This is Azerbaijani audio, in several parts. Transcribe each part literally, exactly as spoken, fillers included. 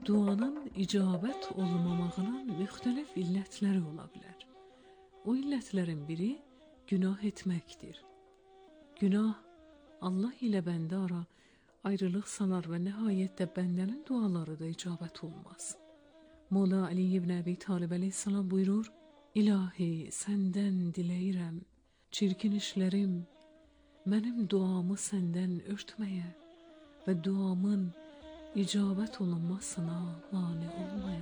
duanın icabət olmamağının müxtəlif illətləri ola bilər. O illətlərin biri günah etməkdir. Günah Allah ilə bəndə ara ayrılıq salar və nəhayətdə bəndənin duaları da icabət olmaz. Mola Ali ibn Əbi Talib əleyhissalam buyurur: İlahi, səndən diləyirəm, çirkin işlərim mənim duamı səndən örtməyə və duamın icabət olunmasına mane olmaya.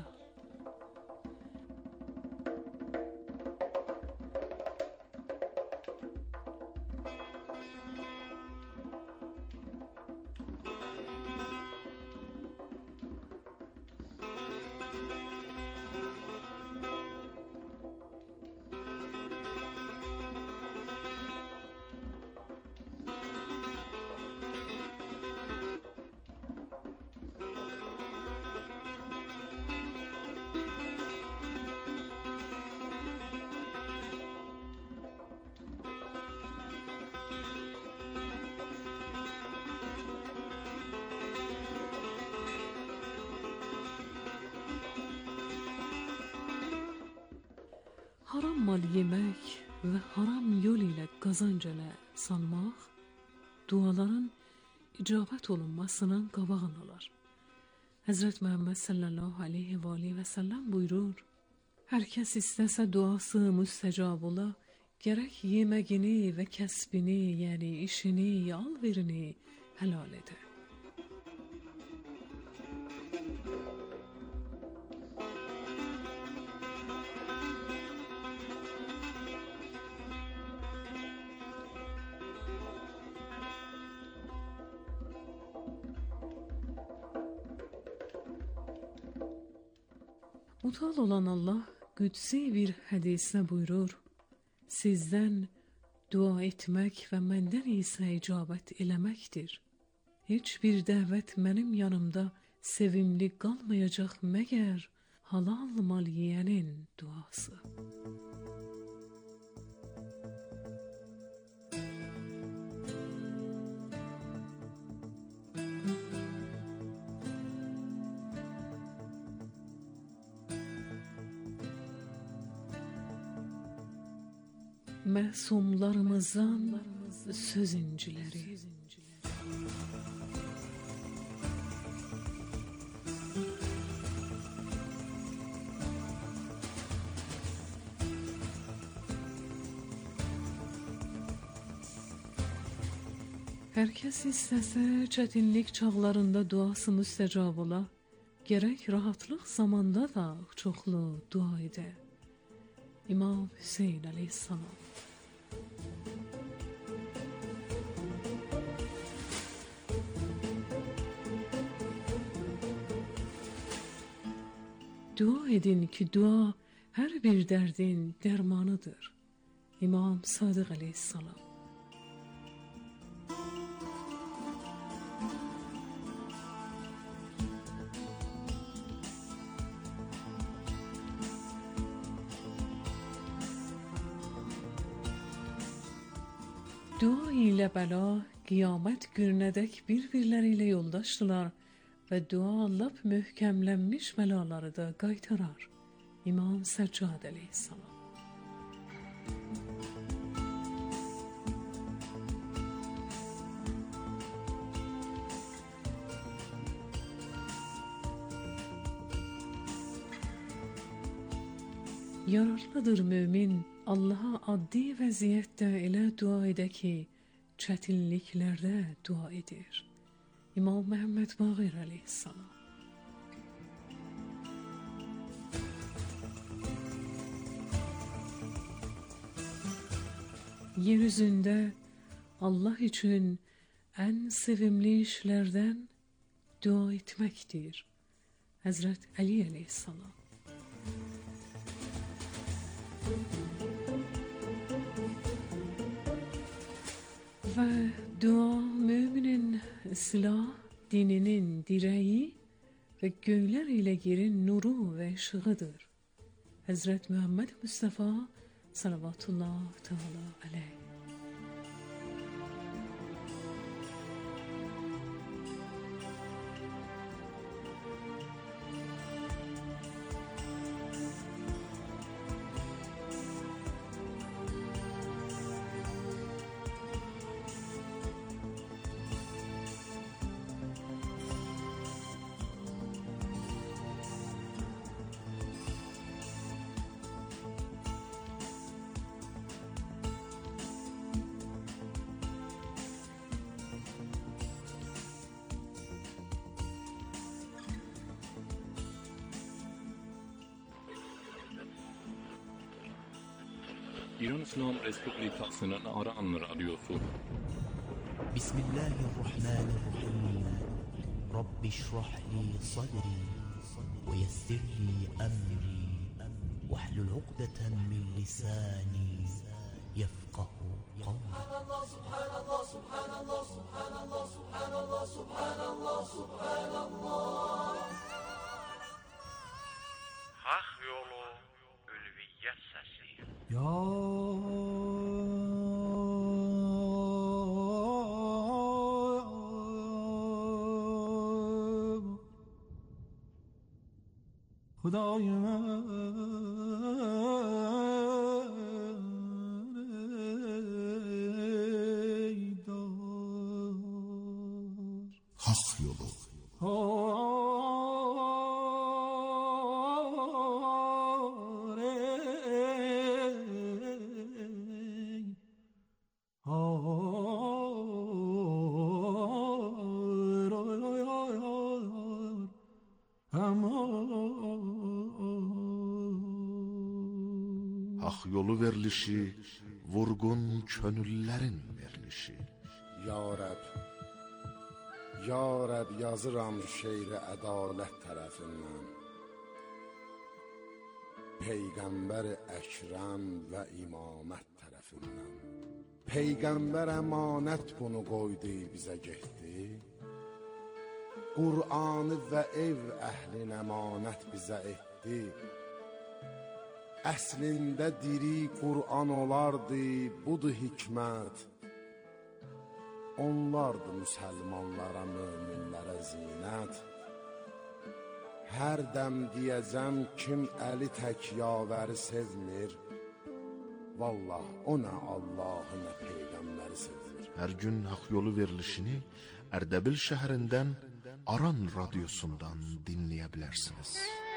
Haram mal yemək və haram yol ilə qazanc elə salmaq, duaların icabət olunmasının qabağını alır. Həzrət Məhəmməd sallallahu aleyhi və aleyhi və səlləm buyurur: Hər kəs istəsə duası müstəcab ola, gərək yeməgini və kəsbini, yəni işini, alverini helal edə. Mutal olan Allah qüdsi bir hədisdə buyurur: Sizdən dua etmək və məndən isə icabət eləməkdir. Heç bir dəvət mənim yanımda sevimli qalmayacaq məgər halal mal yiyənin duası. Məsumlarımızdan söz inciləri. Hər kəs istəsə çətinlik çağlarında duası müstəcab ola, gərək rahatlıq zamanda da çoxlu dua edə. İmam Hüseyin əleyhissalam. Dua edin ki dua hər bir dərdin dərmanıdır. İmam Sadiq əleyhissalam. Dua ilə bəla qiyamət gününədək bir-birləri ilə yoldaşdılar və dua lap möhkəmlənmiş bəlaları da qaytarar. İmam Səccad əleyhissalam. Yararlıdır mömin Allaha addi vəziyyətdə elə dua edə ki, çətinliklərdə dua edir. İmam Məhəmməd Baqir əleyhissalam. Yeryüzündə Allah üçün ən sevimli işlərdən dua etməkdir. Həzrət Əli əleyhissalam. Və dua müminin silah, dininin dirəyi və göylər ilə yerin nuru və işığıdır. Həzrət Muhammed Mustafa salavatullah teala aleyh. İran İslam Respublikasının Aran Radyosu. Bismillahirrahmanirrahim. Rabbi şrah li sadri ve yessir li emri ve hlul uqdeten min lisani yefqahu qawli. Subhanallah, subhanallah, subhanallah, subhanallah, subhanallah, subhanallah, subhanallah. Hak yolu ülviyyət səsi. Ya Hudayım Hak yolu. Hak yolu verilişi, vurgun könüllerin verilişi. Ya Rəb, Ya Rəb yazıram şeiri ədalət tərəfindən. Peyğəmbər Əkrəm və imamət tərəfindən. Peyğəmbər əmanət bunu qoydu bizə getdi. Qur'anı və ev əhlin əmanət bizə etdi. Əslində diri Qur'an olardı, budur hikmət. Onlardı müsəlmanlara, möminlərə zinət. Hər dəm deyəcəm kim əli tək yavəri sevmir, vallah o nə Allahı nə Peyğəmbəri sevmir. Hər gün hak yolu verilişini Ərdəbil şəhərindən Aran radyosundan dinləyə bilərsiniz.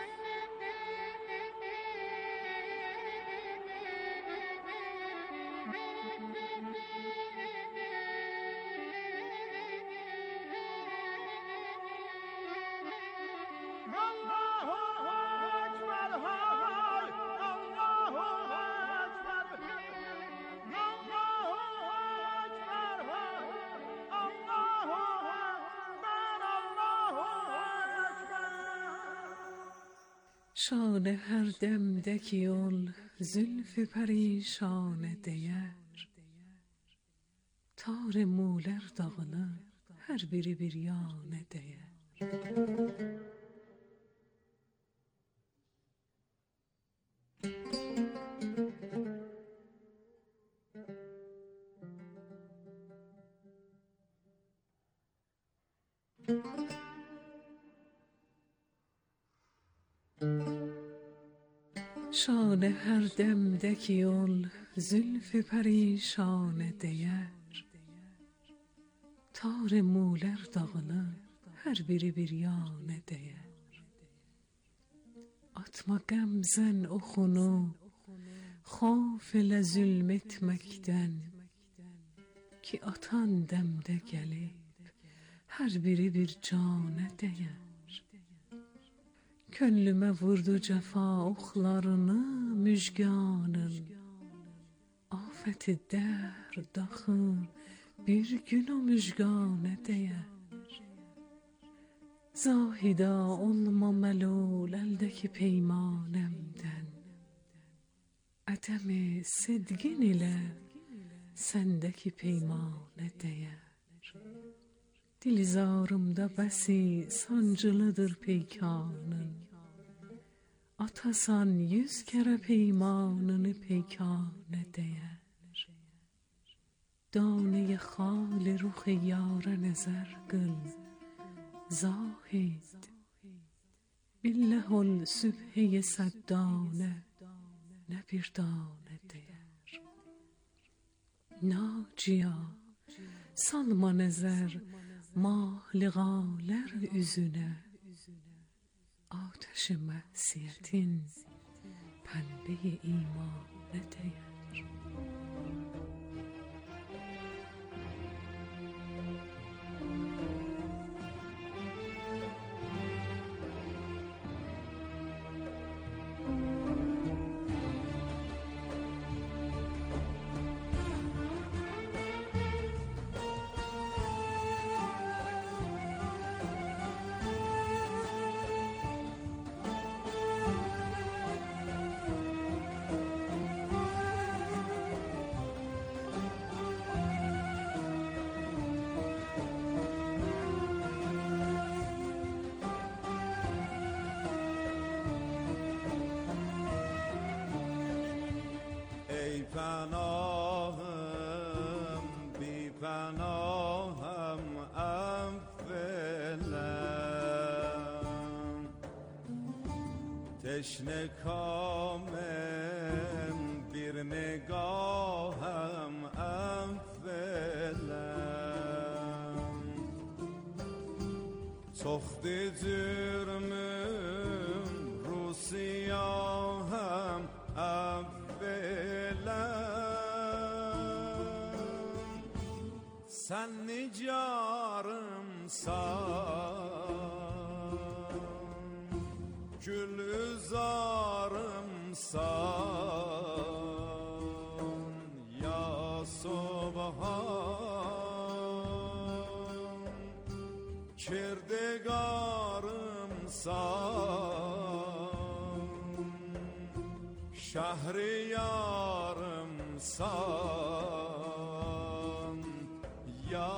شانه هر دمدکی yol zülfü perişane değer. Tar muler dağını her biri bir yane değer. شانه هر دمدکی yol zülfü perişane değer. Tar muler dağını her biri bir yane değer. Atma qəmzən oxunu xafilə zülm etməkdən, ki atan dəmdə gəlib hər biri bir canə dəyər. Könlümə vurdu cəfa oxlarını müjganın, afəti dər daxı bir gün o müjganə dəyər. Zahida olma məlul əldəki peymanəmdən, ədəmi sidqin ilə səndəki peymanə dəyər. Dilizarımda bəsi sancılıdır peykanın, atasan yüz kərə peymanını peykanə dəyər. Danə xali rux yara nəzər qıl, zahid billəhul sübhəyə səddانه nə bir danə dəyər. Nacیا salma nəzər mah liqalər üzünə, آتش معصیتین پنبه ایمان دیر. پناهم بی پناهم اولم تشنه کامم bir نگاهم اولم تخت جرمم رو سیاهم اولم sen nicarımsan gülzarımsan ya subhan kirdegarımsan şehriyarımsan ya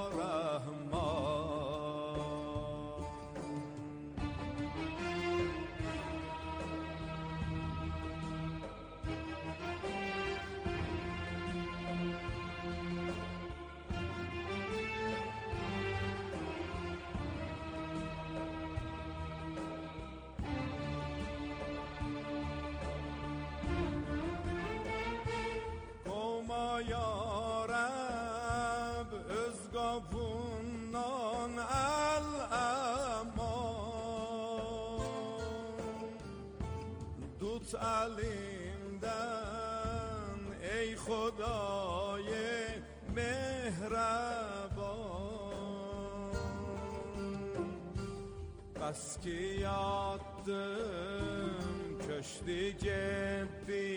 ya Rab öz kapından el eman tut elimden ey Xuday mehreban bas ki yattım köşkü gibi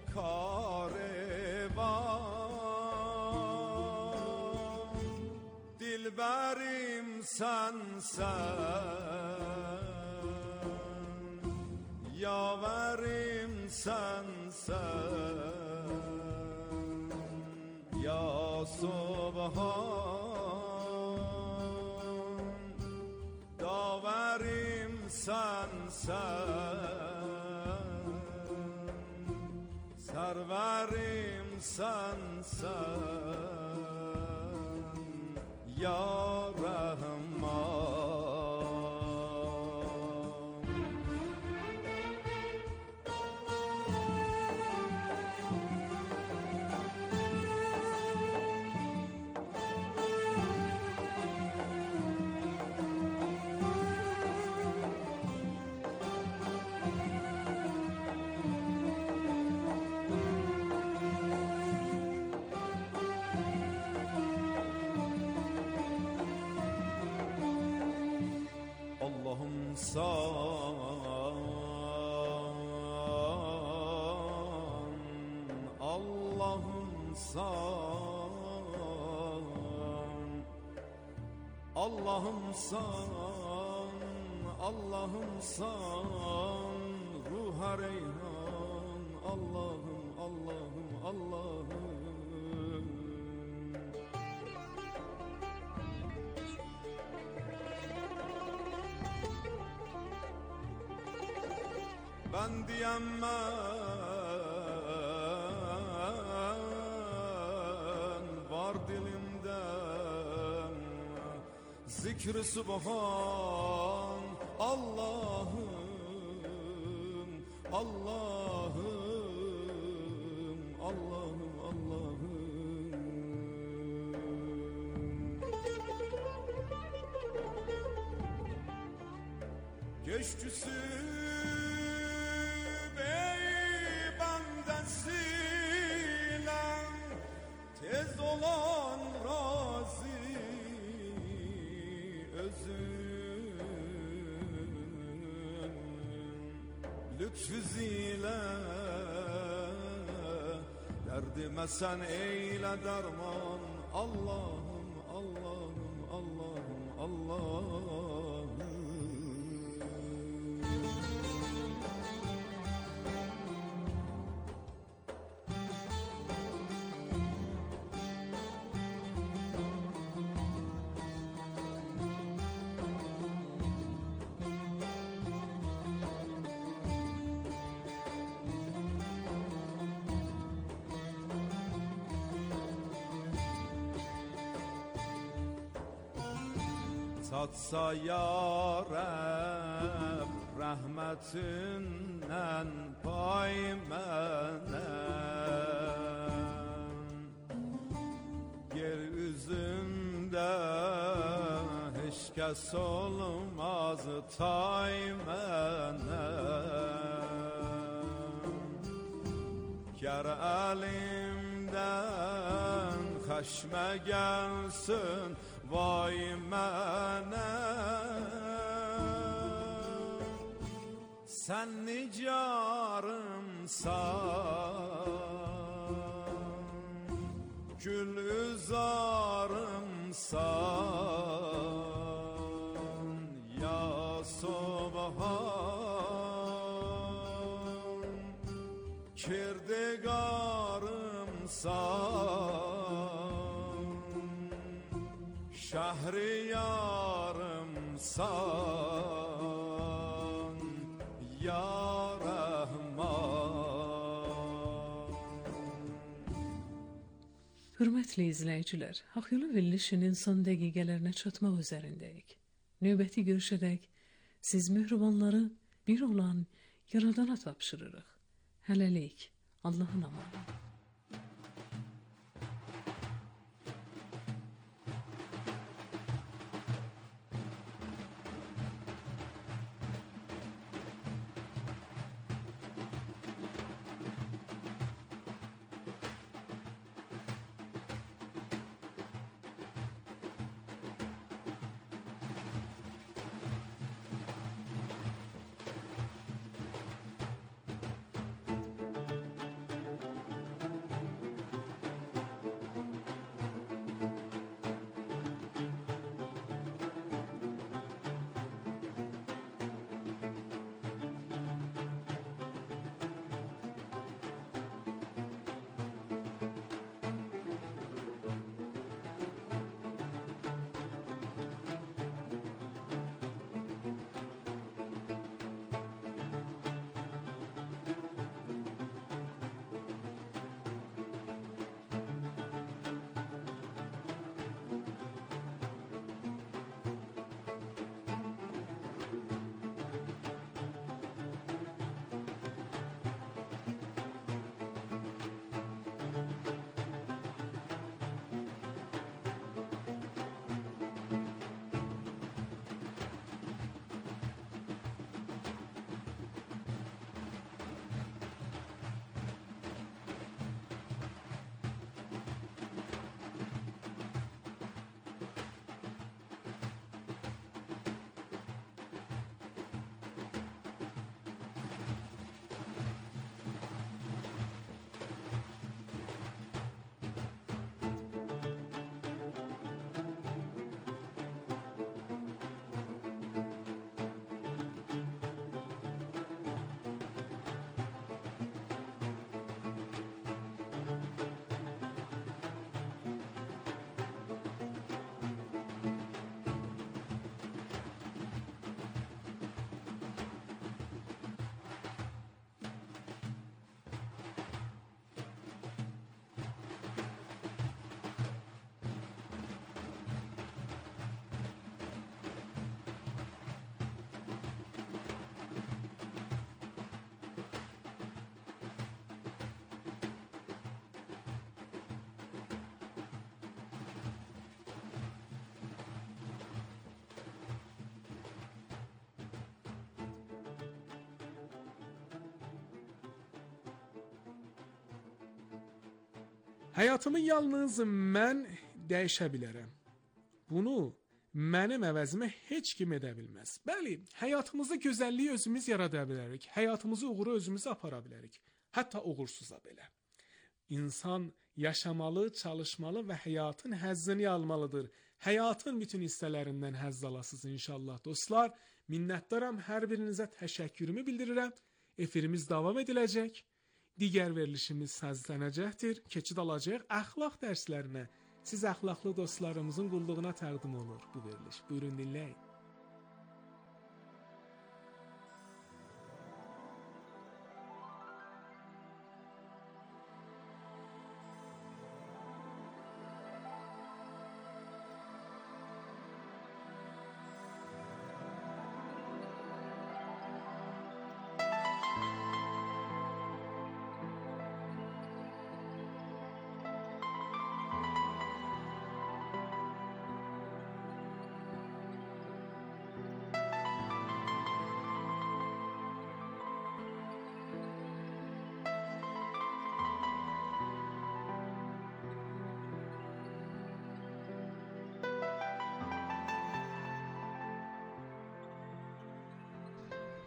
karvan dilberim sensen yaverim sensen ya subhan daverim sensen serverim sensen ya Rahman Allah'ım san Allah'ım san Allah'ım san ruha reyhan Allah'ım Allah'ım Allah'ım ben diyemem var dilimden zikr-i subhan Allah'ım Allah'ım Allah'ım Allah'ım geçtüsü tez olan razı özün lütfüziyle derdime sen eyle derman Allah'ım Allah'ım Allah'ım Allah'ım satsa yarəm rəhmətindən pay mənəm. Yer üzündə heç kəs olmaz tay mənəm. Gər əlimdən xəşmə gəlsin vay mənəm. Sən nicarımsan, gül üzarımsan, ya Subhan. Kirdigarımsan, şəhriyarımsan, ya Rəhman. Hörmətli izləyicilər, Haqq Yolu verilişinin son dəqiqələrinə çatmaq üzərindəyik. Növbəti görüşədək siz möhribanları bir olan Yaradana tapşırırıq. Hələlik, Allahın amanı. Həyatımı yalnız mən dəyişə bilərəm. Bunu mənim əvəzimə heç kim edə bilməz. Bəli, həyatımızda gözəlliyi özümüz yarada bilərik. Həyatımızı uğura özümüz apara bilərik. Hətta uğursuza belə. İnsan yaşamalı, çalışmalı və həyatın həzzini almalıdır. Həyatın bütün hissələrindən həzz alasınız inşallah dostlar. Minnətdaram, hər birinizə təşəkkürümü bildirirəm. Efirimiz davam ediləcək. Digər verilişimiz səslənəcəkdir. Keçid alacaq əxlaq dərslərinə. Siz əxlaqlı dostlarımızın qulluğuna təqdim olur bu veriliş. Buyurun dinləyin.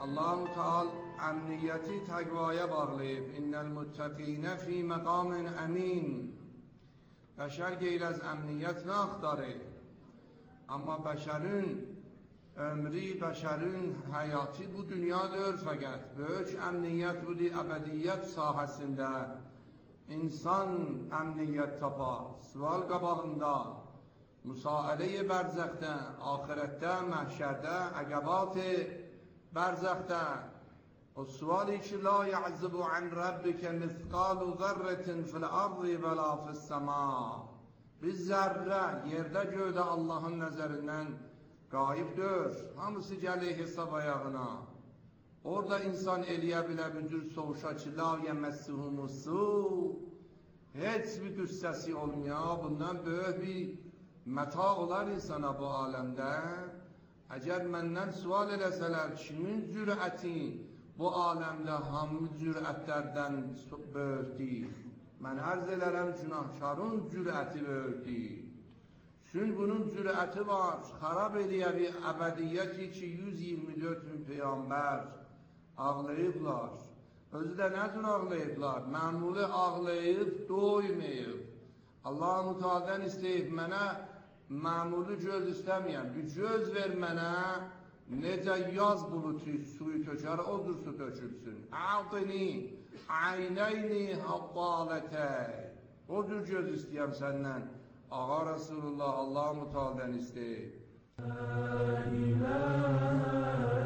Allah Teala emniyeti takvaya bağlayıb. İnnel muttaqine fi maqamin amin. Bəşər qeyl az emniyet nə axtarır? Amma bəşərin ömrü, bəşərin həyatı bu dünyada ör fəqət. Böyük emniyet budur əbədiyyət sahəsində. İnsan emniyet tapar. Sual qabağında, müsaələ-i bərzəxdə, ahirətdə, məhşərdə, əqəbat-ı bərzəxdə. O suali ki, la ya'zubu an rabbike mithqalu zərrətin fil ardı və la fis-səma. Biz zərrə, yerdə göydə Allahın nəzərindən qayibdir. Hamısı gəlir hesab ayağına. Orada insan eləyə bilə büdür soğuşa ki, la yəməssihumusu. Heç bir qüssəsi olmuyor. Bundan böyük bir məta olar insana bu aləmdə. Əgər məndən sual eləsələr, kimin cürəti bu aləmdə hamı cürətlərdən böyükdür? Mən ərz elərəm günahkarın cürəti böyükdür. Çünki bunun cürəti var, xarab eləyə bir əbədiyyəti ki, yüz iyirmi dörd min peyğəmbər ağlayıblar. Özü də nə üçün ağlayıblar? Məmuli ağlayıb, doymayıb. Allah-u Teala'dan istəyib mənə məmuli göz istəməyəm. Bir göz ver mənə, necə yaz bulutu suyu tökər, odur su tökülsün. A'tini, aynəyni haqqalətək. Odur göz istəyəm səndən. Ağa Resulullah Allah-u Teala'dan istəyib. La ilahe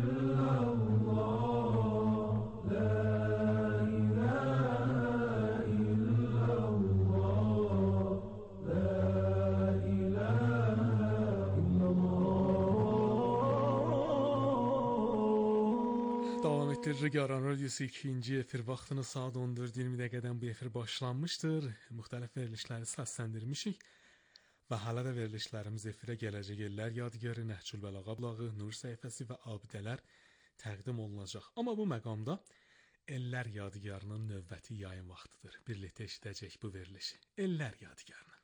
illallah, la Rügaran Radyosu ikinci efir vaxtını saat on dörd iyirmi dəqiqədən bu efir başlanmışdır. Müxtəlif verilişləri səsləndirmişik və hələ də verilişlərimiz efirə gələcək ellər yadigarı, Nəhcül Bəlağa ablağı, Nur səhifəsi və abidələr təqdim olunacaq. Amma bu məqamda ellər yadigarının növbəti yayın vaxtıdır. Birlikdə eşidəcək bu verilişi. Ellər yadigarını.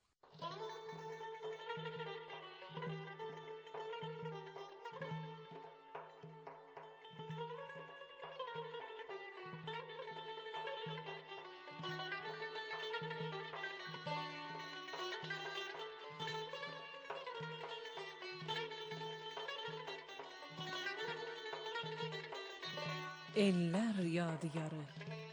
Ellər yadigarı.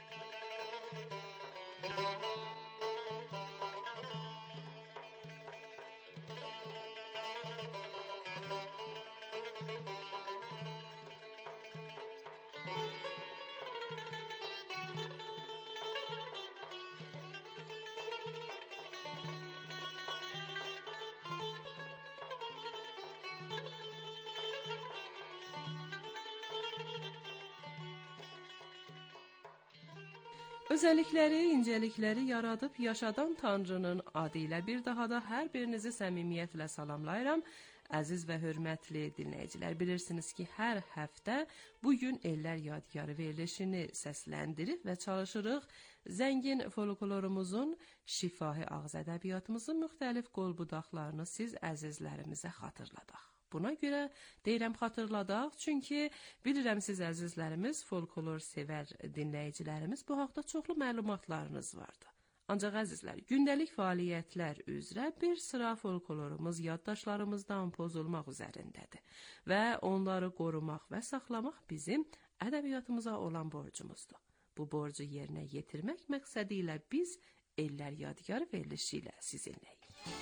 Özəllikləri, incəlikləri yaradıb yaşadan Tanrının adı ilə bir daha da hər birinizi səmimiyyətlə salamlayıram. Əziz və hörmətli dinləyicilər, bilirsiniz ki, hər həftə bugün Ellər Yadigarı verilişini səsləndirib və çalışırıq zəngin folklorumuzun, şifahi ağız ədəbiyyatımızın müxtəlif qol-budaqlarını siz əzizlərimizə xatırladaq. Buna görə deyirəm xatırladaq, çünki bilirəm siz əzizlərimiz, folklor sevər dinləyicilərimiz bu haqda çoxlu məlumatlarınız vardı. Ancaq əzizlər, gündəlik fəaliyyətlər üzrə bir sıra folklorumuz yaddaşlarımızdan pozulmaq üzərindədir və onları qorumaq və saxlamaq bizim ədəbiyyatımıza olan borcumuzdur. Bu borcu yerinə yetirmək məqsədi ilə biz Ellər Yadigarı verilişi ilə sizinləyik.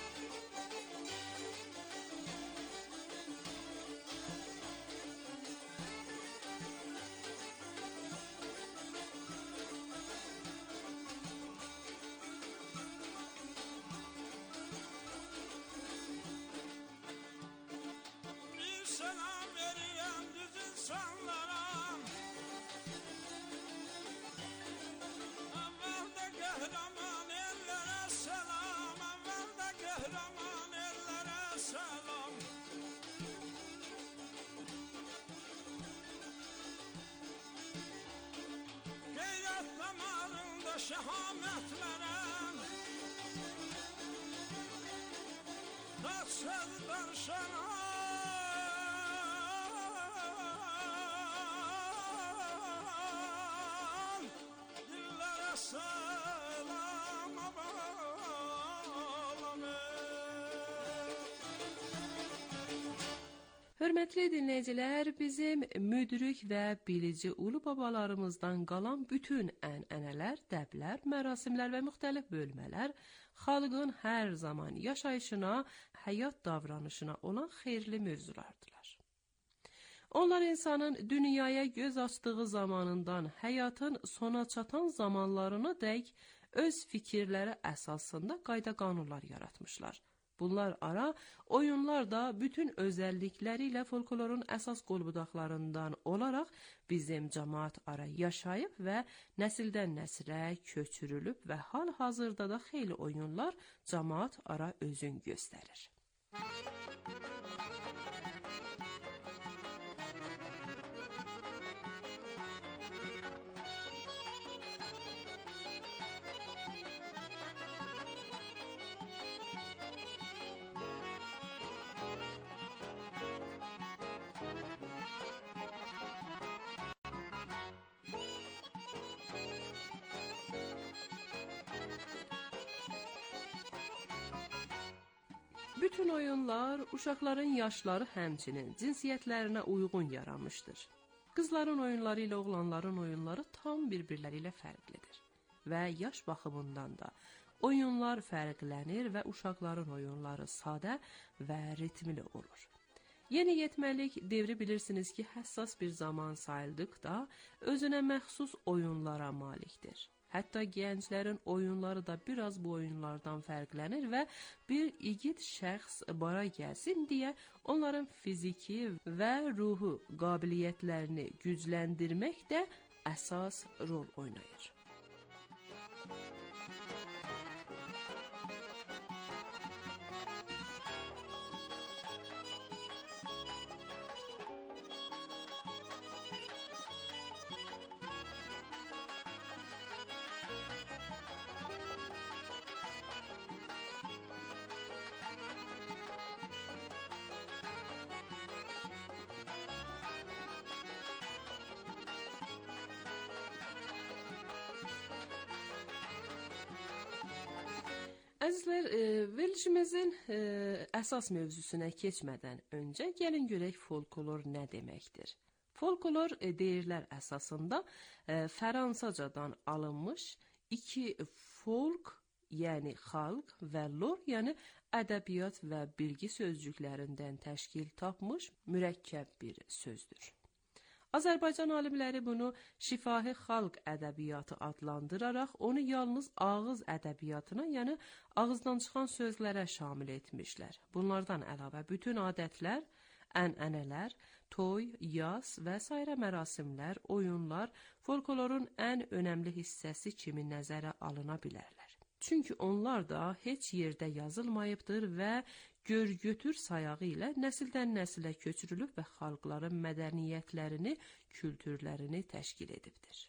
Şehametlerem Tatsız darşana Hörmətli dinləyicilər, bizim müdrik və bilici ulu babalarımızdan qalan bütün ənənələr, dəblər, mərasimlər və müxtəlif bölmələr xalqın hər zaman yaşayışına, həyat davranışına olan xeyirli mövzulardılar. Onlar insanın dünyaya göz açdığı zamanından həyatın sona çatan zamanlarına dək öz fikirləri əsasında qayda-qanunlar yaratmışlar. Bunlar ara oyunlar da bütün özəllikləri ilə folklorun əsas qolbudaqlarından olaraq bizim cəmaat ara yaşayıb və nəsildən nəsilə köçürülüb və hal-hazırda da xeyli oyunlar cəmaat ara özün göstərir. Bütün oyunlar uşaqların yaşları həmçinin cinsiyyətlərinə uyğun yaranmışdır. Qızların oyunları ilə oğlanların oyunları tam bir-birləri ilə fərqlidir və yaş baxımından da oyunlar fərqlənir və uşaqların oyunları sadə və ritmli olur. Yeni yetməlik devri bilirsiniz ki, həssas bir zaman sayıldıqda özünə məxsus oyunlara malikdir. Hətta gənclərin oyunları da biraz bu oyunlardan fərqlənir və bir igid şəxs bara gəlsin deyə onların fiziki və ruhu qabiliyyətlərini gücləndirmək də əsas rol oynayır. Əzizlər, e, verilişimizin e, əsas mövzusuna keçmədən öncə gəlin görək folklor nə deməkdir. Folklor e, deyirlər əsasında e, Fransacadan alınmış iki folk, yəni xalq və lor, yəni ədəbiyyat və bilgi sözcüklərindən təşkil tapmış mürəkkəb bir sözdür. Azərbaycan alimləri bunu şifahi xalq ədəbiyyatı adlandıraraq onu yalnız ağız ədəbiyyatına, yəni ağızdan çıxan sözlərə şamil etmişlər. Bunlardan əlavə bütün adətlər, ənənələr, toy, yas və sairə mərasimlər, oyunlar folklorun ən önəmli hissəsi kimi nəzərə alına bilərlər. Çünki onlar da heç yerdə yazılmayıbdır və gör-götür sayağı ilə nəsildən nəsilə köçürülüb və xalqların mədəniyyətlərini, kültürlərini təşkil edibdir.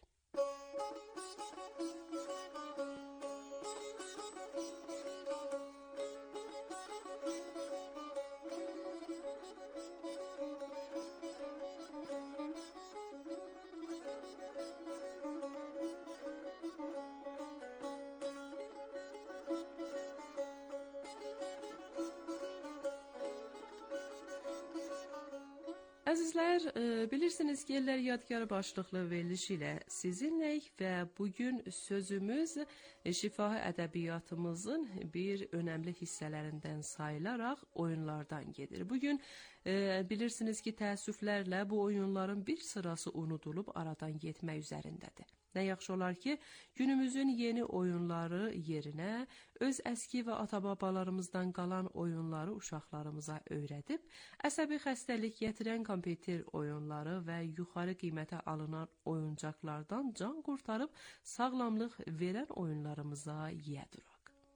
Əzizlər, e, bilirsiniz ki, Ellər Yadgar başlıqlı veriliş ilə sizinləyik və bugün sözümüz e, şifahi ədəbiyyatımızın bir önəmli hissələrindən sayılaraq oyunlardan gedir. Bugün e, bilirsiniz ki, təəssüflərlə bu oyunların bir sırası unudulub aradan getmək üzərindədir. Nə yaxşı olar ki, günümüzün yeni oyunları yerinə öz əski və ata-babalarımızdan qalan oyunları uşaqlarımıza öyrədib, əsəbi xəstəlik gətirən kompüter oyunları və yuxarı qiymətə alınan oyuncaqlardan can qurtarıb sağlamlıq verən oyunlarımıza yiyə duraq.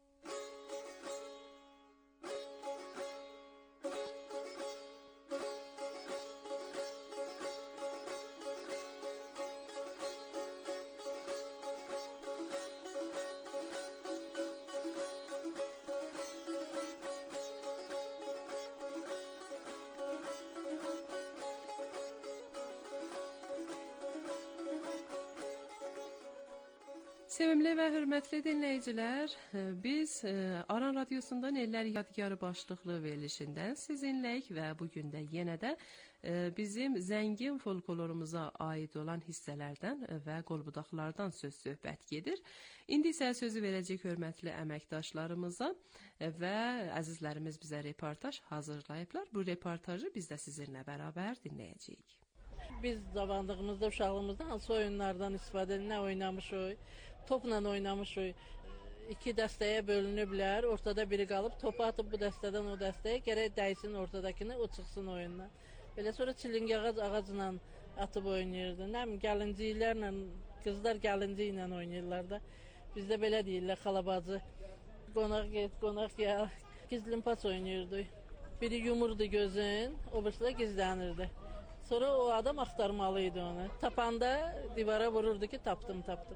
Sevimli və hörmətli dinləyicilər, biz Aran Radyosundan Ellər Yadgarı başlıqlı verilişindən sizinləyik və bugün də yenə də bizim zəngin folklorumuza aid olan hissələrdən və qolbudaqlardan söz söhbət gedir. İndi isə sözü verəcək hörmətli əməkdaşlarımıza və əzizlərimiz bizə reportaj hazırlayıblar. Bu reportajı biz də sizinlə bərabər dinləyəcəyik. Biz zavandığımızda, uşaqlığımızda hansı oyunlardan istifadə edib, nə oynamışıq, topla oynamışıq. İki dəstəyə bölünüblər, ortada biri qalıb, topu atıb bu dəstədən o dəstəyə, gərək dəysin ortadakını, o çıxsın oyununa. Belə sonra çilingi ağac ağacla atıb oynayırdı. Nə bilim, gəlinciklərlə, qızlar gəlinci ilə oynayırlar da. Bizdə belə deyirlər, xalabacı, qonaq get, qonaq gəl, gizlimpaç oynayırdı. Biri yumurdu gözün, o birisi də gizlənirdi. Sonra o adam axtarmalıydı onu. Tapanda divara vururdu ki, tapdım, tapdım.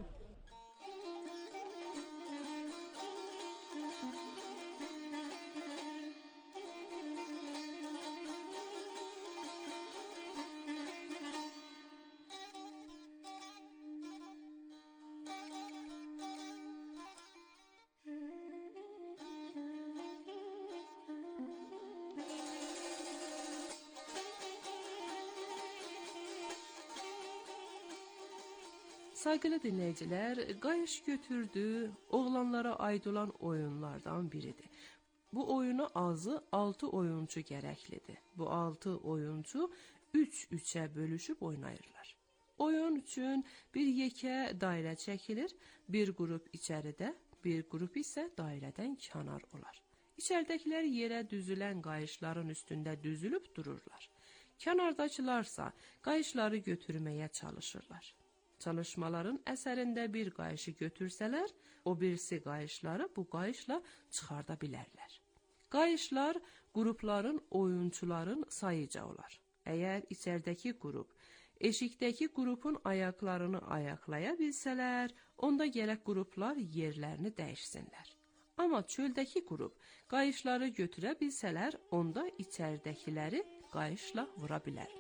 Sayğılı dinləyicilər, qayış götürdü, oğlanlara aid olan oyunlardan biridir. Bu oyuna azı altı oyuncu gərəklidir. Bu altı oyuncu üç-üçə bölüşüb oynayırlar. Oyun üçün bir yekə dairə çəkilir, bir qrup içəridə, bir qrup isə dairədən kənar olar. İçəridəkilər yerə düzülən qayışların üstündə düzülüb dururlar. Kənardakılarsa qayışları götürməyə çalışırlar. Çalışmaların əsərində bir qayışı götürsələr, o birisi qayışları bu qayışla çıxarda bilərlər. Qayışlar qrupların, oyunçuların sayıca olar. Əgər içərdəki qrup, eşikdəki qrupun ayaqlarını ayaqlaya bilsələr, onda gərək qruplar yerlərini dəyişsinlər. Amma çöldəki qrup qayışları götürə bilsələr, onda içərdəkiləri qayışla vura bilərlər.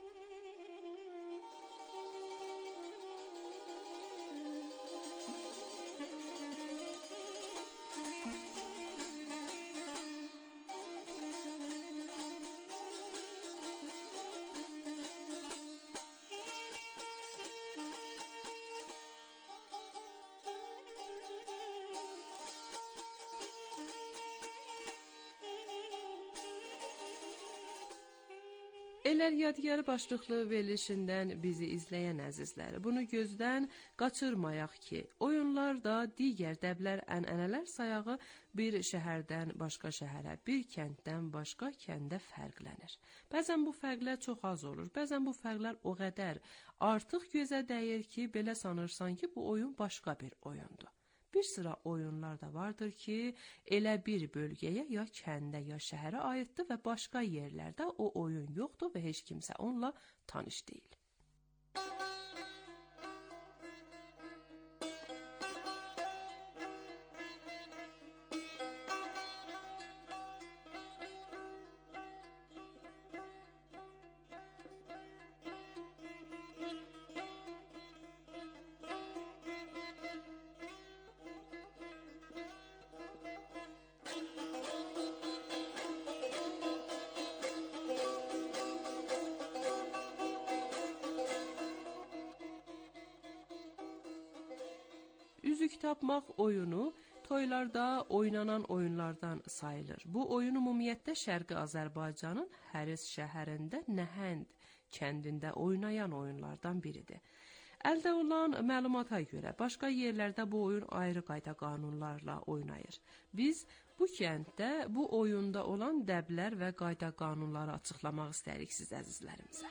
Eller Yadigarı başlıqlı verilişindən bizi izləyən əzizlər, bunu gözdən qaçırmayaq ki, oyunlar da digər dəblər, ənənələr sayağı bir şəhərdən başqa şəhərə, bir kənddən başqa kəndə fərqlənir. Bəzən bu fərqlər çox az olur, bəzən bu fərqlər o qədər artıq gözə dəyir ki, belə sanırsan ki, bu oyun başqa bir oyundur. Bir sıra oyunlar da vardır ki, elə bir bölgəyə, ya kəndə, ya şəhərə aiddir və başqa yerlərdə o oyun yoxdur və heç kimsə onunla tanış deyil. Üzük tapmaq oyunu toylarda oynanan oyunlardan sayılır. Bu oyun ümumiyyətlə Şərqi Azərbaycanın Həris şəhərində Nəhənd kəndində oynayan oyunlardan biridir. Əldə olan məlumata görə başqa yerlərdə bu oyun ayrı qayda qanunlarla oynayır. Biz bu kənddə bu oyunda olan dəblər və qayda qanunları açıqlamaq istəyirik siz əzizlərimizə.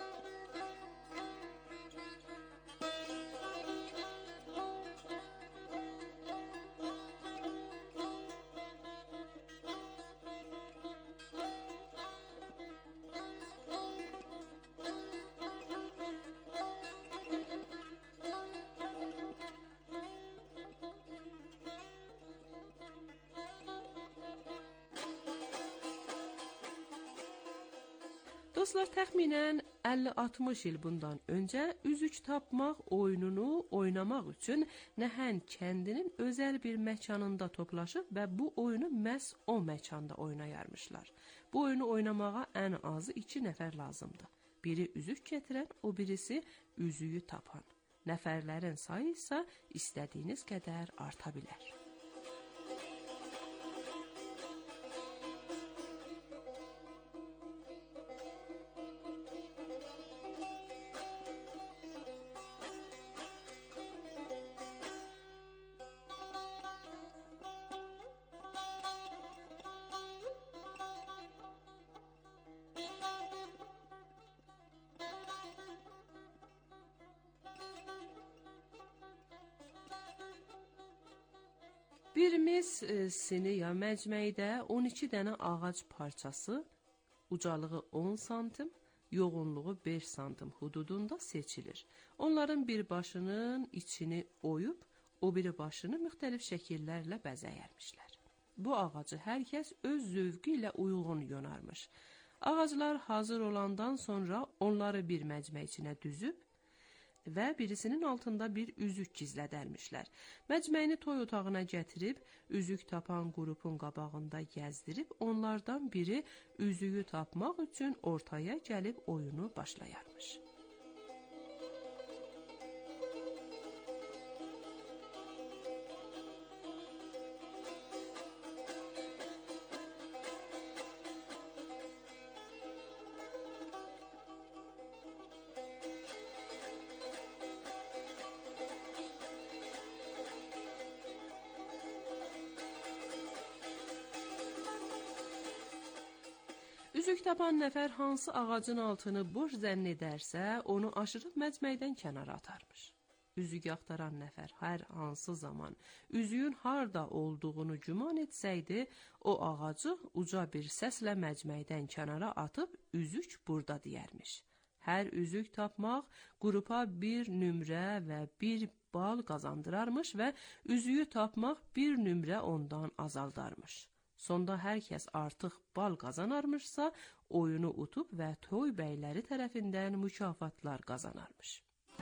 Dostlar, təxminən əlli altmış il bundan öncə üzük tapmaq oyununu oynamaq üçün Nəhənd kəndinin özəl bir məkanında toplaşıb və bu oyunu məhz o məkanda oynayarmışlar. Bu oyunu oynamağa ən azı iki nəfər lazımdır. Biri üzük gətirən, o birisi üzüyü tapan. Nəfərlərin sayı isə istədiyiniz qədər arta bilər. Birimiz e, sini ya məcməydə on iki dənə ağac parçası, ucalığı on santim, yoğunluğu beş santim hududunda seçilir. Onların bir başının içini oyub, o biri başını müxtəlif şəkillərlə bəzəyərmişlər. Bu ağacı hər kəs öz zövqü ilə uyğun yonarmış. Ağaclar hazır olandan sonra onları bir məcmə içinə düzüb, və birisinin altında bir üzük gizlədərmişlər. Məcməyini toy otağına gətirib, üzük tapan qrupun qabağında gəzdirib, onlardan biri üzüyü tapmaq üçün ortaya gəlib oyunu başlayarmış. Üzük tapan nəfər hansı ağacın altını boş zənn edərsə, onu aşırıb məcməkdən kənara atarmış. Üzük axtaran nəfər hər hansı zaman üzüyün harda olduğunu güman etsəydi, o ağacı uca bir səslə məcməkdən kənara atıb, üzük burada deyərmiş. Hər üzük tapmaq qrupa bir nömrə və bir bal qazandırarmış və üzüyü tapmaq bir nömrə ondan azaldarmış. Sonda hər kəs artıq bal qazanarmışsa, oyunu utub və toy bəyləri tərəfindən mükafatlar qazanarmış.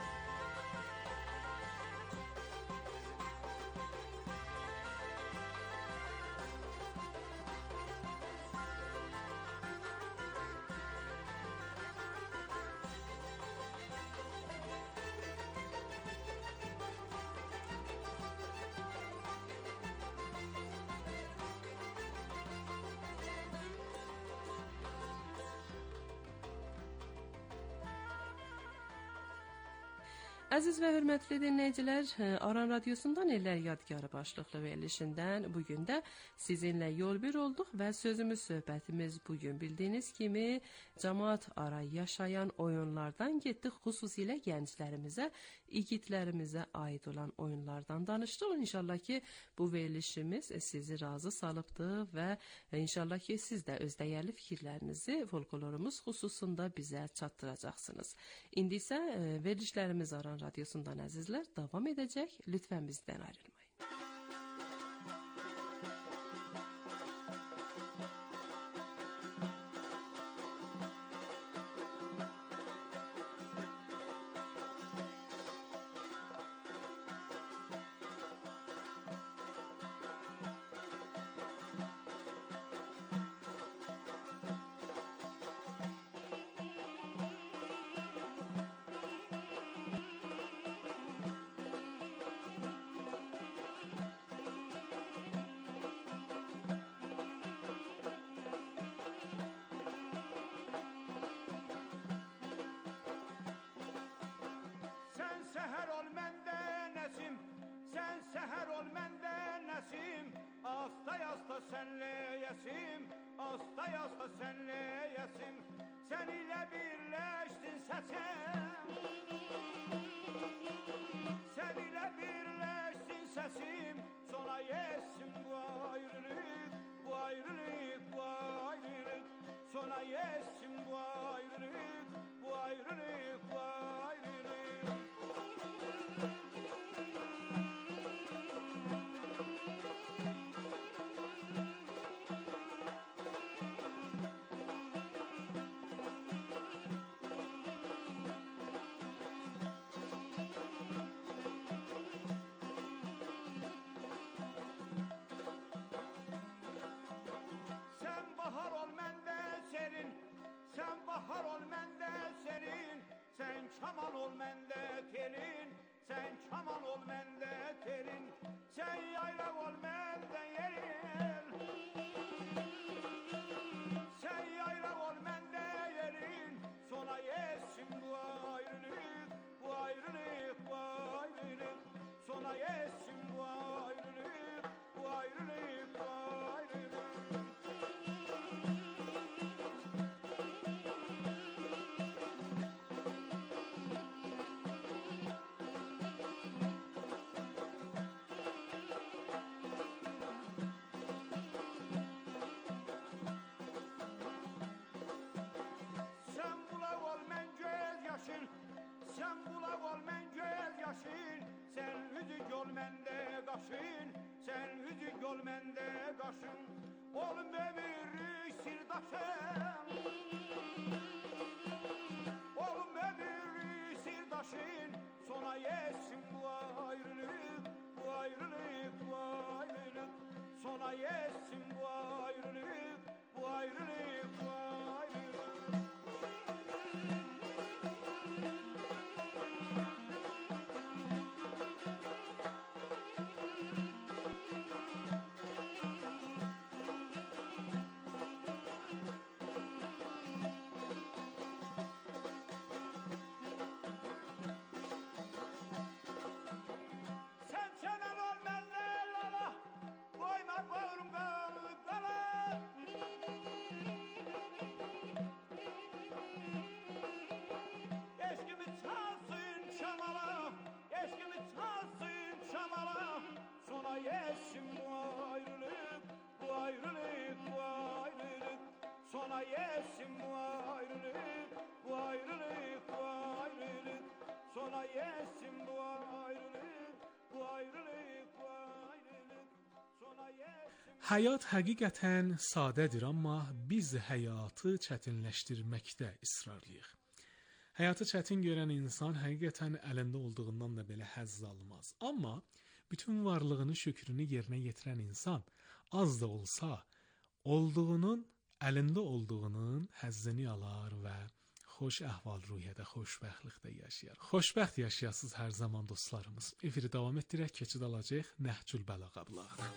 Əziz və hörmətli dinləyicilər, Aran Radyosundan Ellər Yadgarı başlıqlı verilişindən bugün də sizinlə yol bir olduq və sözümüz, söhbətimiz bugün bildiyiniz kimi cəmaat ara yaşayan oyunlardan getdik, xüsusilə gənclərimizə, igidlərimizə aid olan oyunlardan danışdıq. İnşallah ki, bu verilişimiz sizi razı salıbdır və inşallah ki, siz də öz dəyərli fikirlərinizi folklorumuz xüsusunda bizə çatdıracaqsınız. İndi isə verilişlərimiz Aran Radyosundan əzizlər davam edəcək. Lütfən bizdən ayrılmayın. Səhər ol məndə nəsim, sən səhər ol məndə nəsim, asta-yasta sənləyəsim, asta-yasta sənləyəsim, sən ilə birləşdin səsim, sən ilə birləşdin səsim, sona yesin bu ayrılıq, bu ayrılıq, bu ayrılıq, sona yesin bu ayrılıq, bu ayrılıq, bu ayrılıq. Bahar ol məndə ol məndə telin, sən kaman ol məndə telin, sən yaylaq ol məndə yerin. Sən yaylaq ol məndə yerin, sona yesin bu ayrılık, bu ayrılık, bu ayrılık, sona yesin bu ayrılık, bu ayrılık, bu ayrılık. Sen bulaq ol mən göz yaşın, sen üzük ol məndə qaşın, sen üzük ol məndə qaşın, olum ömürlük sirdaşım. Olum ömürlük sirdaşın, sona yesin bu ayrılık, bu ayrılık, bu ayrılık, sona yesin bu ayrılık, bu ayrılık, bu ayrılık. Yesin bu ayrılık, bu ayrılık, bu ayrılık, sona yesin bu ayrılık, bu ayrılık, bu ayrılık, sona yesin bu ayrılık, bu ayrılık, bu ayrılık, sona yesin. Həyat həqiqətən sadədir, amma biz həyatı çətinləşdirməkdə israrlıyıq. Həyatı çətin görən insan həqiqətən əlində olduğundan da belə həzz almaz. Amma bütün varlığını, şükrünü yerinə yetirən insan az da olsa olduğunun, əlində olduğunun həzzini alar və xoş əhval-ruhiyyədə, xoşbəxtlikdə yaşayar. Xoşbəxt yaşayasınız hər zaman dostlarımız. Efiri davam etdirək, keçid alacaq Nəhcül Bəlağa bulağına.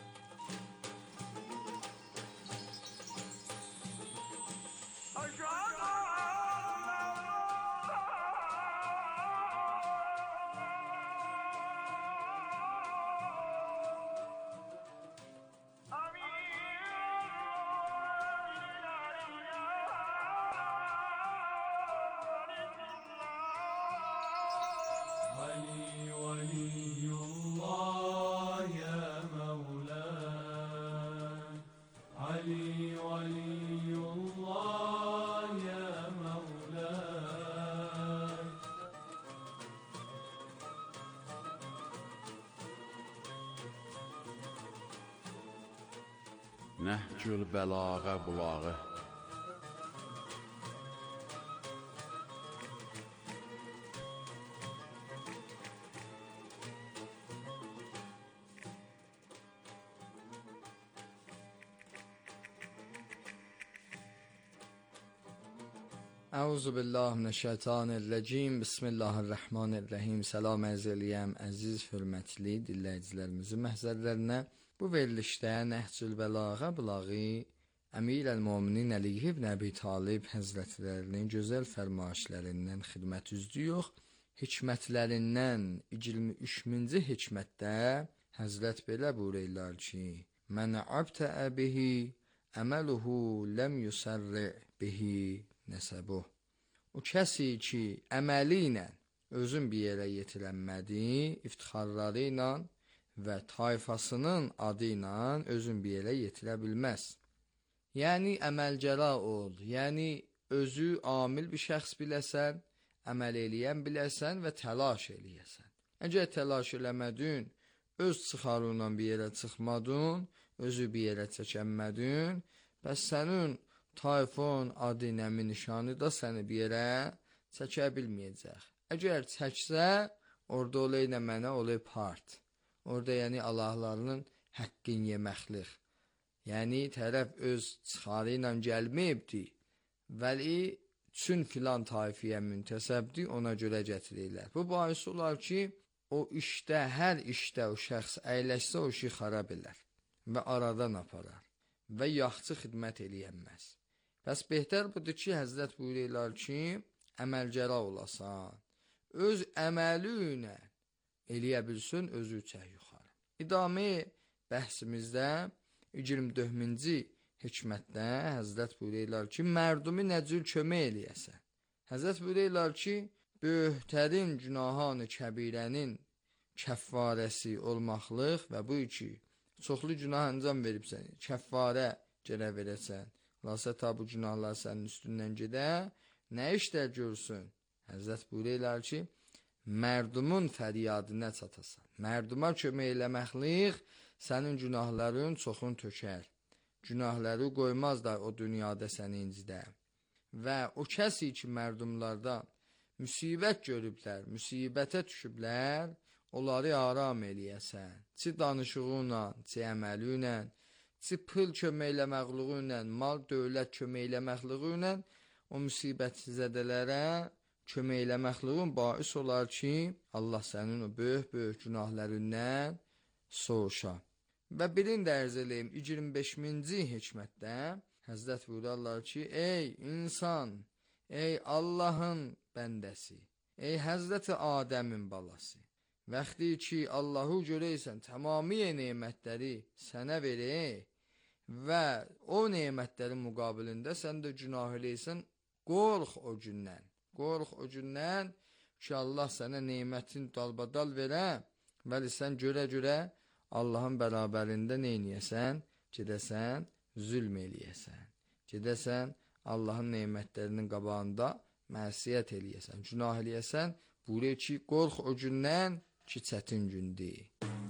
Nəhcül Bəlağa bulağı. Əuzu billah minəşşeytanirracim. Bismillahirrahmanirrahim. Salam ərz eləyəm əziz, hörmətli dinləyicilərimizin məhzərlərinə. Bu verilişdə Nəhcül Bəlağa bulağı Əmir əl-Möminin Əli ibn Əbi Talib həzrətlərinin gözəl fərmayişlərindən xidmət üzrəyik. Hikmətlərindən iyirmi üçüncü hikmətdə Həzrət belə buyururlar ki: "Mən abtə bihi əməluhu ləm yusarri bihi nəsəbuh." O kəsi ki əməli ilə özün bir yerə yetirənmədi, iftixarları ilə və tayfasının adı ilə özün bir yerə yetirə bilməz. Yəni əməlgəra ol, yəni özü amil bir şəxs biləsən, əməl eləyən biləsən və təlaş eləyəsən. Əgər təlaş eləmədin, öz çıxarınla bir yerə çıxmadın, özü bir yerə çəkənmədin, bəs sənin tayfon, adı, nəmi, nişanı da səni bir yerə çəkə bilməyəcək. Əgər çəksə, orada olay nə mənə olay part. Orada yəni Allahlarının həqqin yeməklik. Yəni tərəf öz çıxarı ilə gəlməyibdi, vəli üçün filan tayfiyə müntəsəbdir, ona görə gətirirlər. Bu bahis olar ki, o işdə, hər işdə o şəxs əyləşsə o işi xarab elər və aradan aparar və yaxçı xidmət eləyənməz. Bəs behter budur ki, Həzrət buyururlar ki, əməlgərə olasan, öz əməli ilə eləyə bilsin, özü çək yuxarı. İdami bəhsimizdə iyirmi dördüncü hikmətdə Həzrət buyururlar ki, mərdumi nəcür kömək eləyəsən. Həzrət buyururlar ki, böyhtərin günahan-ı kəbirənin kəffarəsi olmaqlıq və bu iki, çoxlu günah əncam veribsən, kəffarə gələ verəsən, lasa ta bu günahlar sənin üstündən gedə, nə işlər görsün? Həzrət buyururlar ki, mərdumun fəryadına çatasan. Mərduma kömək eləməklik sənin günahların çoxun tökər. Günahları qoymaz da o dünyada səni incidə. Və o kəsi ki, mərdumlarda müsibət görüblər, müsibətə düşüblər, onları aram eləyəsən. Çi danışığınla, çi əməli ilə, çi pıl köməkləməqlığı ilə, mal, dövlət köməkləməqlığı ilə o müsibətsizədələrə köməkləməqlığın bais olar ki, Allah sənin o böyük-böyük günahlarından soğuşa. Və birin də ərz eləyim, iyirmi beşinci hikmətdə Həzrət buyurarlar ki, ey insan, ey Allahın bəndəsi, ey Həzrəti Adəmin balası, vaxtı ki, Allahu görəysən, tamamiyə nemətləri sənə verək və o nemətlərin müqabilində sən də günah eləysən, qorx o gündən, qorx o gündən ki, Allah sənə nemətin dalbadal verə, vəli sən görə-görə Allahın bərabərində neyniyəsən? Gedəsən, zülm eləyəsən. Gedəsən, Allahın neymətlərinin qabağında məsiyyət eləyəsən, günah eləyəsən. Buyuruyor ki, qorx o gündən ki, çətin gündür.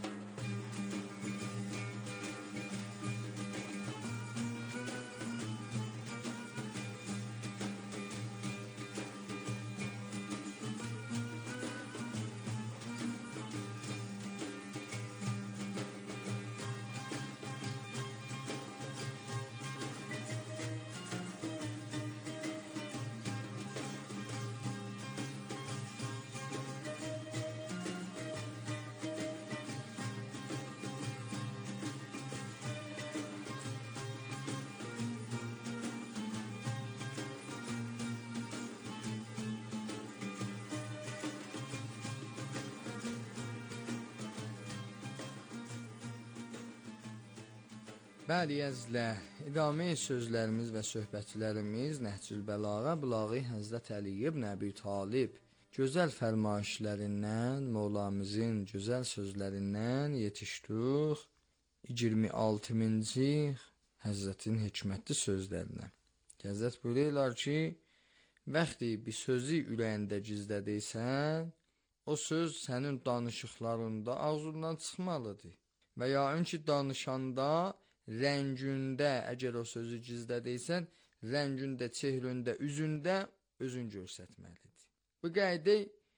Bəli, əzizlər, idami sözlərimiz və söhbətlərimiz Nəhcül Bəlağə, Bülaği Həzrət Əli ibn Əbi Talib gözəl fərmayişlərindən, Mevlamızın gözəl sözlərindən yetişdik iyirmi altıncı Həzrətin hikmətli sözlərinə. Həzrət buyururlar ki, vaxtı bir sözü ürəyində gizlədiysən, o söz sənin danışıqlarında ağzından çıxmalıdır. Və ya ki, danışanda rəngündə, əgər o sözü gizlədiysən, rəngündə, çehründə, üzündə özün göstərməlidir. Bu qayda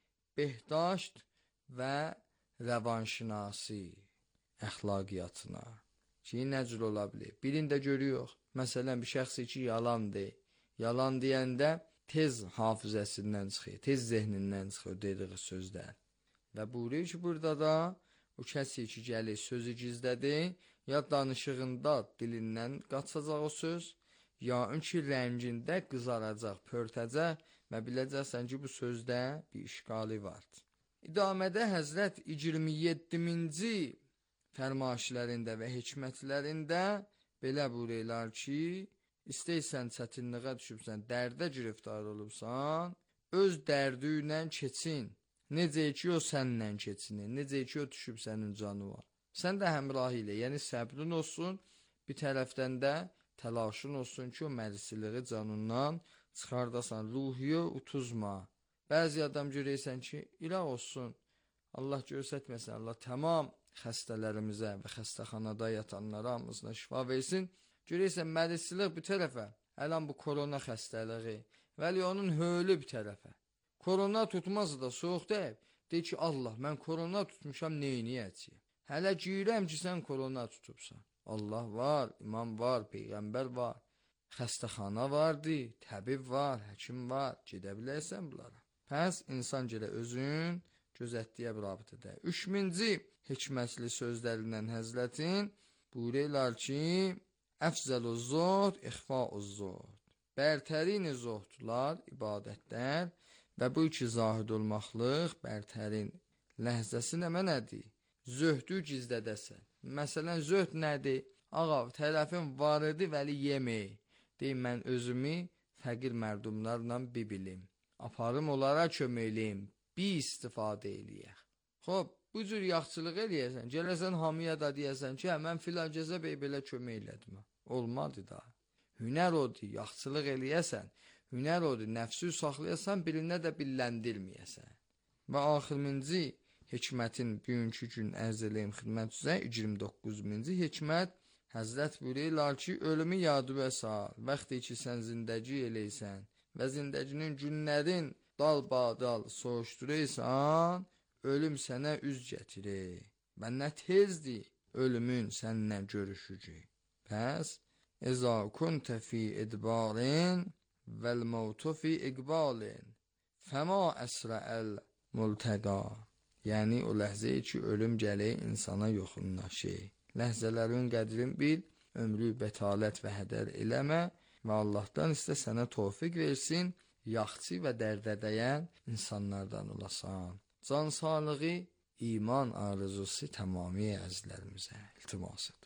behdaşt və rəvanşinasi əxlaqiyyatına ki, nə cür ola bilir? Birində görüyoruz, məsələn, bir şəxsi ki, yalandır. Yalan deyəndə tez hafizəsindən çıxır, tez zehnindən çıxır dediği sözlər. Və buyuruyor ki, burada da o kəsi ki, gəlir sözü gizlədir, ya danışığında dilindən qaçacaq o söz, ya ki, rəngində qızaracaq, pörtəcək və biləcəksən ki, bu sözdə bir işqali vardır. İdamədə Həzrət iyirmi yeddinci fərmayişlərində və hikmətlərində belə buyururlar ki, istəysən çətinliyə düşübsən, dərdə giriftar olubsan, öz dərdi ilə keçin. Necə ki, o səndən keçinir, necə ki, o düşüb sənin canı var. Sən də həmrah ilə, yəni səbrin olsun, bir tərəfdən də təlaşın olsun ki, o məlisiliği canından çıxardasan, ruhiyo utuzma. Bəzi adam görəysən ki, ilah olsun, Allah görsətməsin, Allah tamam xəstələrimizə və xəstəxanada yatanlara hamısına şifa versin. Görəysən, məlisiliq bir tərəfə, ələn bu korona xəstəliği, vəli onun hölü bir tərəfə. Korona tutmazsa da soğuk deyib, deyir ki, Allah, mən korona tutmuşam, neyniyəcəyim? Hələ girəm ki, sən korona tutubsan. Allah var, imam var, peyğəmbər var. Xəstəxana vardı, təbib var, həkim var, gedə bilərsən bunlara. Pəs insan gələ özün gözətdiyə bir rabitədə. Üç minci hikmətli sözlərindən Həzrətin buyururlar ki, əfzəlu zuhd, ixfa'u zuhd. Bərtərin zuhdlar, ibadətlər və bu iki zahid olmaqlıq bərtərin ləhzəsi nə mənədir? Zöhdü gizlədəsən. Məsələn, zöhd nədir? Ağa, tərəfim var idi, vəli yemək. Deyim, mən özümü fəqir mərdumlarla bibilim. Aparım onlara köməkliyim, bir istifadə eləyək. Xob, bu cür yaxçılıq eləyəsən, gələsən hamıya da deyəsən ki, mən filan gəzə bəy belə kömək elədim. Olmadı da. Hünər odur, yaxçılıq eləyəsən, hünər odur, nəfsü saxlayasan, birinə də billəndirməyəsən. Və axırıncı hikmətin bugünkü gün ərz eləyim xidmət üzrə iyirmi doqquz minci hikmət Həzrət buyururlar ki, ölümü yadıbə sal, vaxtı ki sən zindəci eləysən və zindəcinin günlərin dal-badal soğuşduruysan, ölüm sənə üz gətirir və nə tezdir ölümün səninlə görüşücü. Pəs, əzə kuntə fi idbarin vəl-mavtu fi iqbalin fəma əsrəəl multəqa. Yəni, o ləhzəyə ki, ölüm gəlir insana yoxunlaşır. Ləhzələrin qədrin bil, ömrü bətalət və hədər eləmə və Allahdan istə sənə tövfiq versin, yaxçı və dərdə dəyən insanlardan olasan. Can sağlığı, iman arzusu tamamiyə əzizlərimizə iltimasıdır.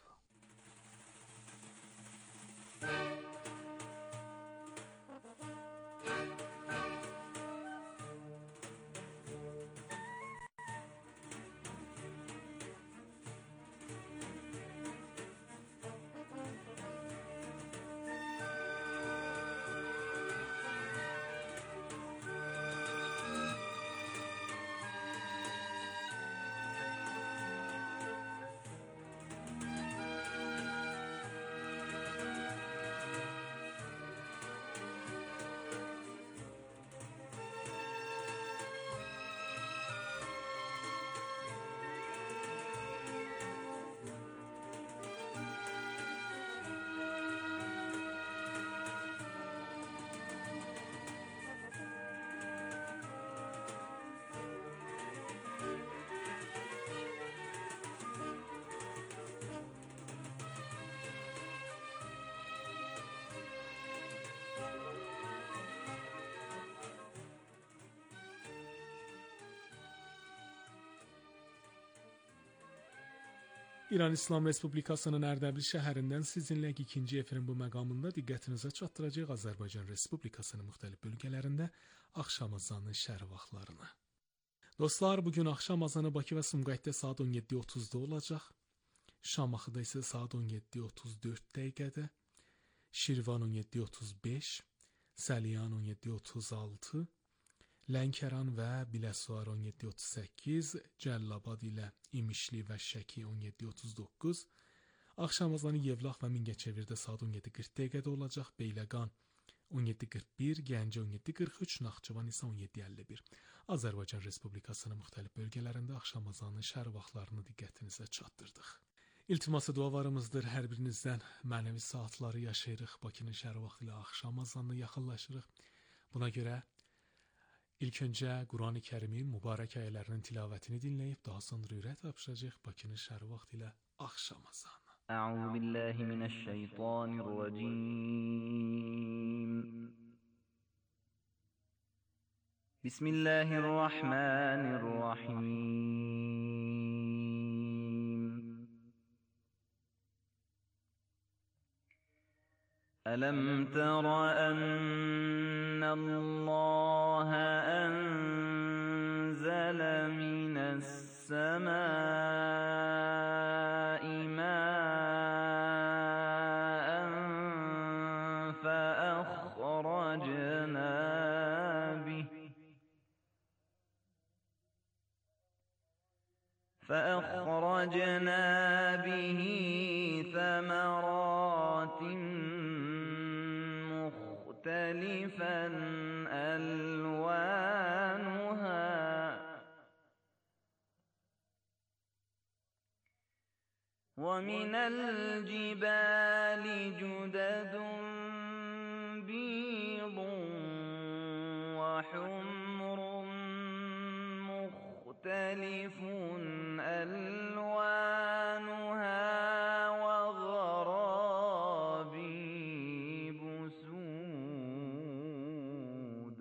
İran İslam Respublikasının Ərdəbil şəhərindən sizinlə ikinci efirin bu məqamında diqqətinizə çatdıracaq Azərbaycan Respublikasının müxtəlif bölgələrində axşam azanı şəhər vaxtlarını. Dostlar, bugün axşam azanı Bakı və Sumqayıtda saat on yeddi otuzda olacaq. Şamaxıda isə saat on yeddi otuz dörd dəqiqədə, Şirvan on yeddi otuz beş, Səliyan on yeddi otuz altı, Lənkəran və Biləsuvar on yeddi otuz səkkiz, Cəllabad ilə İmişli və Şəki on yeddi otuz doqquz, axşam azanı Yevlax və Mingəçevirdə saat on yeddi qırx dəqiqədə olacaq, Beyləqan on yeddi qırx bir, Gəncə on yeddi qırx üç, Naxçıvan isə on yeddi əlli bir. Azərbaycan Respublikasının müxtəlif bölgələrində axşam azanı şəhər vaxtlarını diqqətinizə çatdırdıq. İltiması dualarımızdır, hər birinizdən mənəvi saatları yaşayırıq, Bakının şəhər vaxtı ilə axşam azanına yaxınlaşırıq. Buna görə İlk öncə Quran-ı Kərimin mübarək ayələrinin tilavətini dinləyib, daha sonra ürət yapışacaq Bakının şəhər vaxtı ilə axşam azanı. Əuzu billahi minəşşeytanirracim. Bismillahirrahmanirrahim. Ələm tərə ennəllâhe enzələ minəs-səmâi mə'ən fəəxrəcnə bih fəəxrəcnə bihi thəmərâtin مختلفا ألوانها ومن الجبال جدد وحمر مختلف ألوانها وغرابيب سود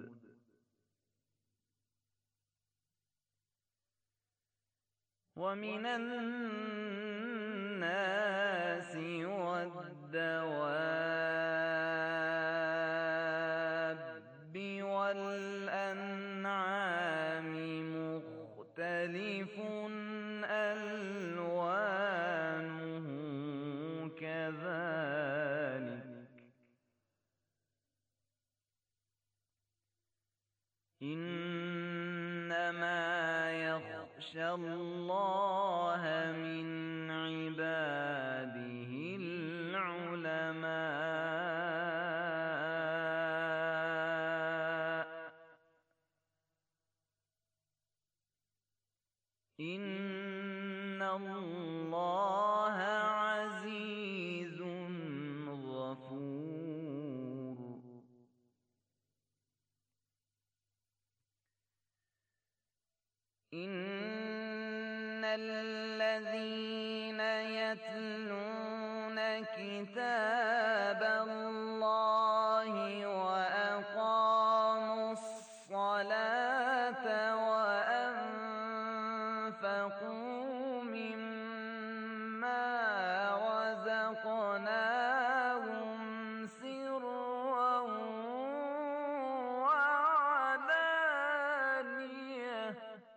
ومن الناس والدواب والأنعام مختلف ألوانه كذلك إنما يخشى الله من عباده العلماء إن الله عزيز غفور إن الذين يتلون كتاب الله وأقاموا الصلاة وأنفقوا مما رزقناهم سرا وعلانية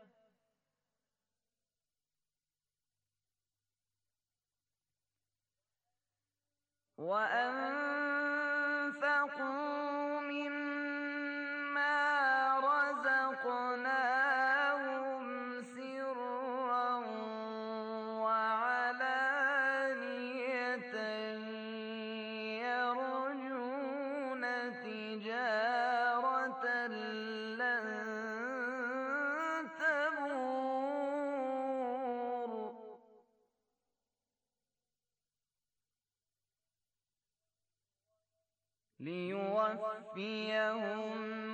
وأنفقوا مما رزقناهم سرا وعلانية يرجون تجارة لن تبور ليوفيهم